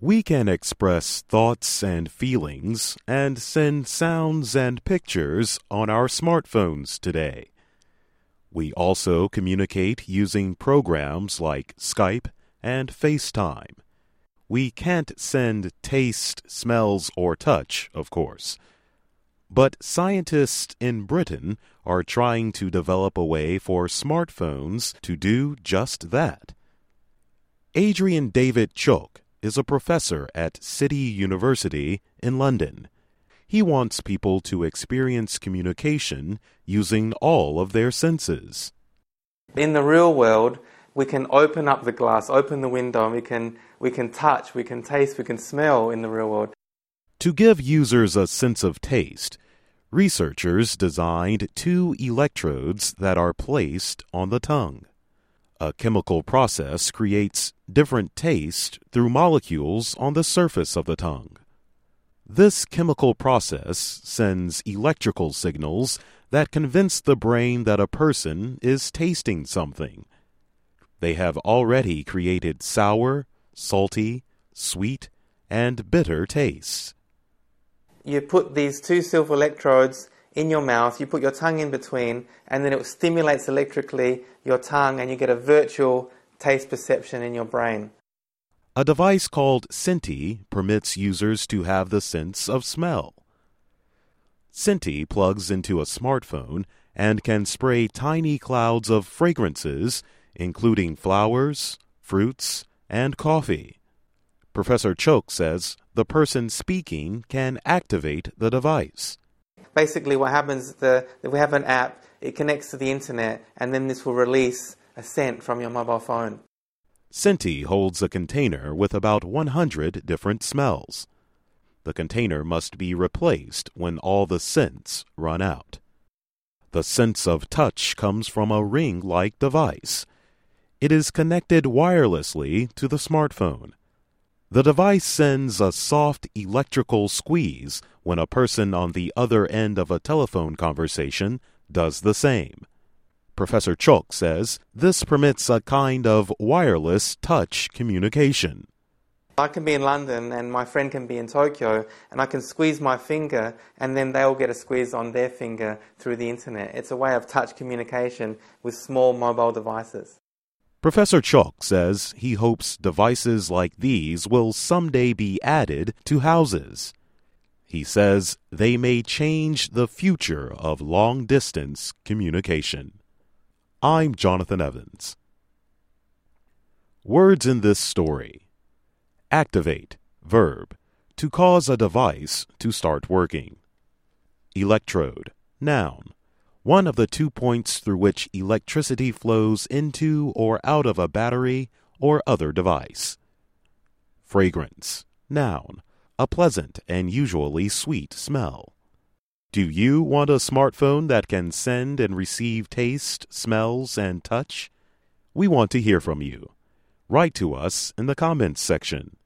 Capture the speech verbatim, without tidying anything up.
We can express thoughts and feelings and send sounds and pictures on our smartphones today. We also communicate using programs like Skype and FaceTime. We can't send taste, smells, or touch, of course. But scientists in Britain are trying to develop a way for smartphones to do just that. Adrian David Chook is a professor at City University in London. He wants people to experience communication using all of their senses. In the real world, we can open up the glass, open the window, and we can, we can touch, we can taste, we can smell in the real world. To give users a sense of taste, researchers designed two electrodes that are placed on the tongue. A chemical process creates different taste through molecules on the surface of the tongue. This chemical process sends electrical signals that convince the brain that a person is tasting something. They have already created sour, salty, sweet, and bitter tastes. You put these two silver electrodes in your mouth, you put your tongue in between, and then it stimulates electrically your tongue and you get a virtual taste perception in your brain. A device called Senti permits users to have the sense of smell. Senti plugs into a smartphone and can spray tiny clouds of fragrances, including flowers, fruits, and coffee. Professor Chook says the person speaking can activate the device. Basically what happens is that if we have an app, it connects to the internet, and then this will release a scent from your mobile phone. Senti holds a container with about one hundred different smells. The container must be replaced when all the scents run out. The sense of touch comes from a ring-like device. It is connected wirelessly to the smartphone. The device sends a soft electrical squeeze when a person on the other end of a telephone conversation does the same. Professor Chook says this permits a kind of wireless touch communication. I can be in London and my friend can be in Tokyo, and I can squeeze my finger and then they'll get a squeeze on their finger through the internet. It's a way of touch communication with small mobile devices. Professor Chook says he hopes devices like these will someday be added to houses. He says they may change the future of long-distance communication. I'm Jonathan Evans. Words in this story. Activate, verb, to cause a device to start working. Electrode, noun, one of the two points through which electricity flows into or out of a battery or other device. Fragrance, noun, a pleasant and usually sweet smell. Do you want a smartphone that can send and receive taste, smells, and touch? We want to hear from you. Write to us in the comments section.